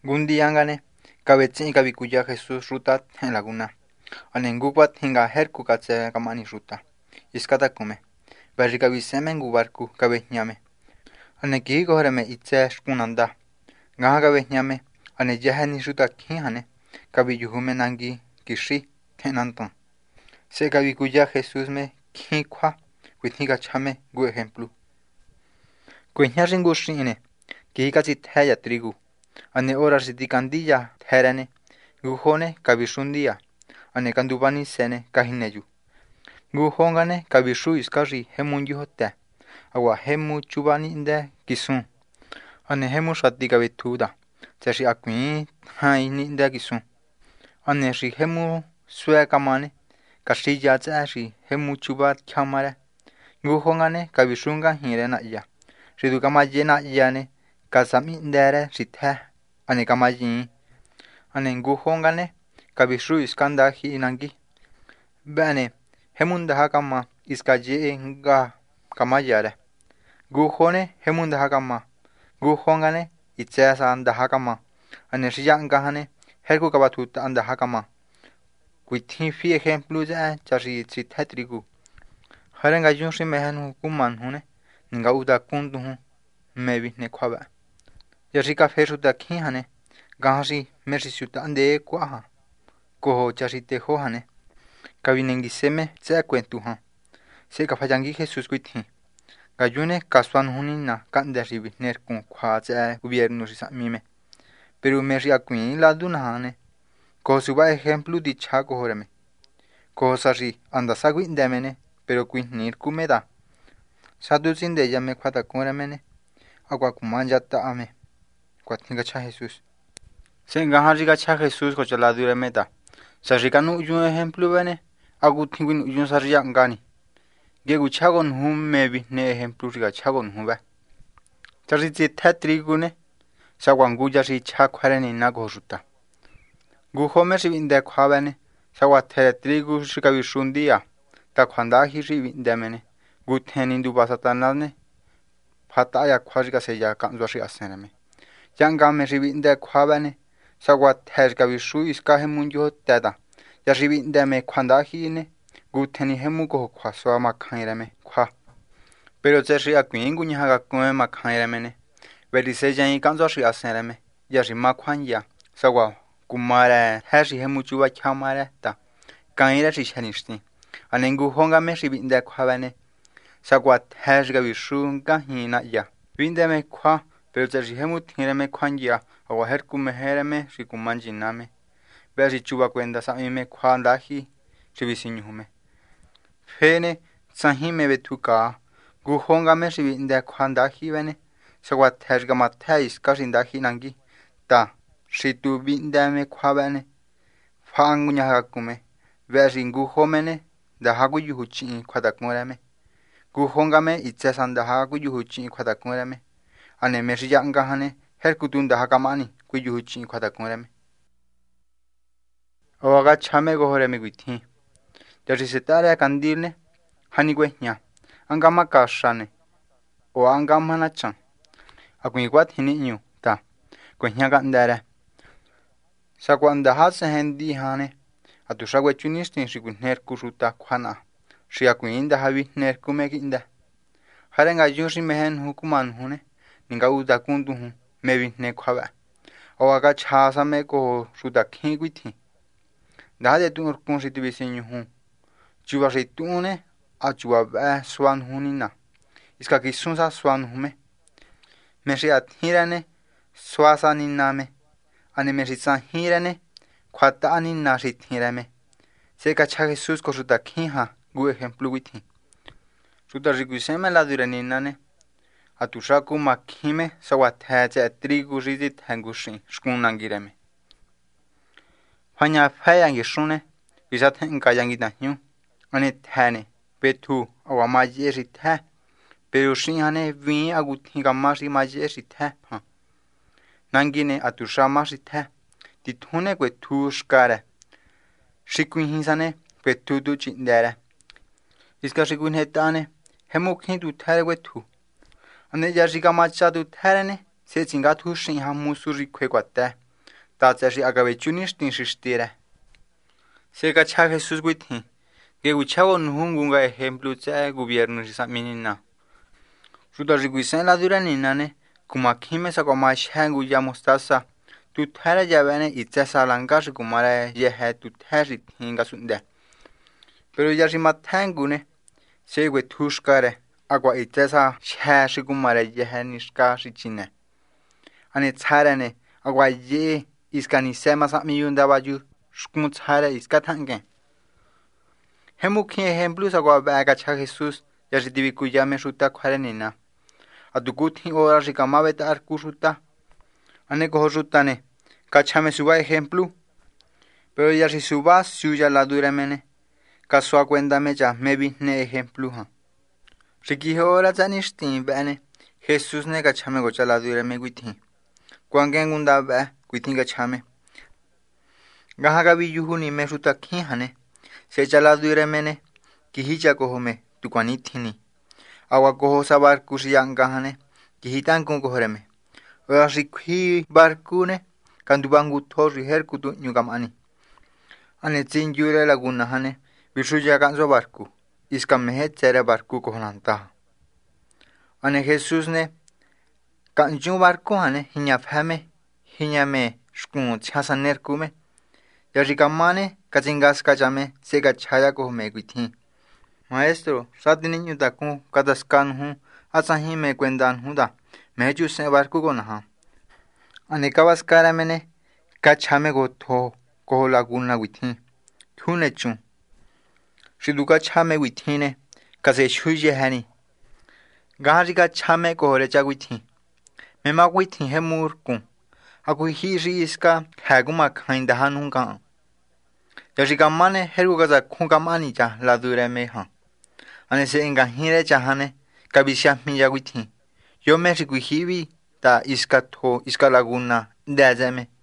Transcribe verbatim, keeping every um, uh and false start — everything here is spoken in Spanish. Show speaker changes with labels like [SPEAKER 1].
[SPEAKER 1] Un día ngane kabetsin kabikuya Jesús rutat en laguna. Anengukwat hinga herku katse kamani ruta. Iskata kume. Bari kabiseme ngubarku kabehnyame. Aneki gohreme itse shkunanda. Ngaha kabehnyame ane jahani ruta kihane kabiyuhume nangi kishi tenanton. Se kabikuya Jesús me kikwa kuithiga chame gu ejemplo. Kuihnya ringushine kihikatsi thaya trigu. Ane ora sitikandilla therane gujone kabishundia ane kandubani sene kahineyu gujongane kabishu iskari hemu yuhote awa hemu chubani inde kisun ane hemu shati kabituda tseshi akwin haini inde kisun ane shi hemu sue kamane kashiya tsashi hemu chubat khamare gujongane kabishunga hirena ya shidu kamaye na yane kasami indere shithe ane kamayin ane ngujongane kabishu iskanda hi inangi bane hemunda hakama iskaye nga kamayare gujone hemunda hakama gujongane itzesa anda hakama ane shiyanga hane herku kabatuta anda hakama kuithi fi ejemplo ya chashi trigu harenga yunshi mehanu kuman hune nga uda kundu mebi ne kwaba Yashika feruta kihane, gahashi merisuta ande kwaha, koho chashite hohane, kabinengiseme tse kwentuha, se kafayangi Jesús kuithi, gayune kasuan hunina kande ribi nerkun kwa tse gobierno risamime, pero me riakuin la dunahane, koho suba ejemplo dicha kohoreme, koho sashi andasagui indemene, pero kuihnir kumeda, saduzin de llame kwata kuremene, agua kumanyata ame. Cuatniga cha Jesús. Se ngaha cha Jesús cocha la dura meta. Sarika no un ejemplo bene. Agutin un saria ngani. Gegu chagon hum mebi ne ejemplo riga chagon humba. Chariti tatrigune. Sawanguya si cha kwareni na goruta. Guhome si vinde kwabene. Sawatere trigu shika vishundia. Ta kwandahi si vindemene. Guteni du basatanane. Pataya kwajika seya kanzo si aseneme. Yanga me ribinde kwabane sawat herga vishu iskahe munjo tada ya ribinde me kwandahine guteni hemu ko kwaso makhaireme kwa pero tseshi akwingu nyaga kome makhaireme velise jai kanzo shi asereme ya rima kwanya sawa kumara hashi hemu chuwa khamara ta kaira shi chanishti anengu honga me ribinde kwabane sawat herga vishu ngahina ya vinde me kwa pero tse hemu tireme kwangia awa herku mehereme shikumanjiname besi chuba kwenda samime kwandahi shibisinyume fene sahime betuka guhongame shibinde kwandahi bene sawa terga matais kashindahi nangi ta shitu bindame kwabane fangunya hakume besi guhomene da hagu yuhuchi kwadakumureme guhongame itsesanda hagu yuhuchi kwadakumureme ane meshiya ngahane herkutunda hakamani kuyuhuchi kwadakureme owaga chame gohoreme guithi yarisitare kandilne hani gwehnya angama kashane o angama nacha akuikwat hininyu ta gwehnya gandare sakwanda hase hendi hane atusagwe chunistin shiguner kuruta khana shiakuinda havi nerkumeginda harenga yushi mehen hukuman hune ninga uda kundu hu mebi ne khaba awaga chasa me ko suda khiguithi dade tu kun sitibisinyu hu chuba ritune a chuba ba swan hunina iska kisunsa swan hume meshi athirane swasa niname ane meshi sahirane khata anina rithirame se kacha Jesús ko suda khiha gu ejemplo guithi suda riguiseme la dureninane atushaku makhime sawathache trigu rizit hangushi shkunangireme phanya phayangi shune bisathen kayangi nahyu ane thane petu awamaje ritha perushi hane vi aguthi gamari maje ritha nangine atushama ritha tithune kwetu shkara shikuhinsane petu du chindara iska shikunhetane hemukhin tu thare kwetu ane yarika macha tu tharane se chinga thu shin ha musuri kwe kwata ta tse shi akabechunis tin shistire. Se kacha Jesús guitin. Que guchavo nungunga ejemplo tse gobierno risaminina. Ruta riguisen la duranina kuma kime sa koma shangu ya mostaza. Tu thara yavene itse salanga kumare yehe tu thari tinga sunde. Pero ya si matangune se we tushkare agua itse sa shashi kumare yehe nishka shichine. Ane tsarane agua ye iskani sema sa miyunda bayu shkumu tsara iskatange. Hemukhi ejemplos agua bagacha Jesús ya si tibikuyame shuta kwarenina. Adukuthi ora rikamabeta arkushuta. Ane koho shutane. Kachame suba ejemplo. Pero ya si suba suya la duramene. Kasua cuéntame ya me vine ejemplo ha. Rikiho ora zanishtin bane. Jesús ne kachame gocha la durame guitin. Kwangen unda ba guitin kachame. Gahagabi yuhu ni me shuta kihane. Se chala duramene. Kihicha kohome tukwanitini. Agua cojo sa barco si angahane, kihitan con cogereme. Oya rikhi barcune, kandubangu torri herkutu nyugamani. Ane zin yure laguna hane, bishuya kanzo barco, iskamehe tsere barco kohonanta. Ane Jesús ne, kanju barco hane, hinyafhame, hinyame, shkun tchasaner kume. Yarikamane, kachingas kachame, se gachaya kohome guitin. Maestro, sati niño taku kataskan hu asahi me cuentan huda me ju se barco gonaha ane kabaskara mene kachame go tho ko laguna withi thune chu shiduka chame withine kase shuje hani gari ka chame ko re cha withi me ma withi he murku aku hi ri iska haguma khainda hanunga yashikamane heru gaza khungamani cha la dure me ha. Ane se engahire chahane kabisha miya guitin. Yo me rikuihibi ta iska to iska laguna de azeme.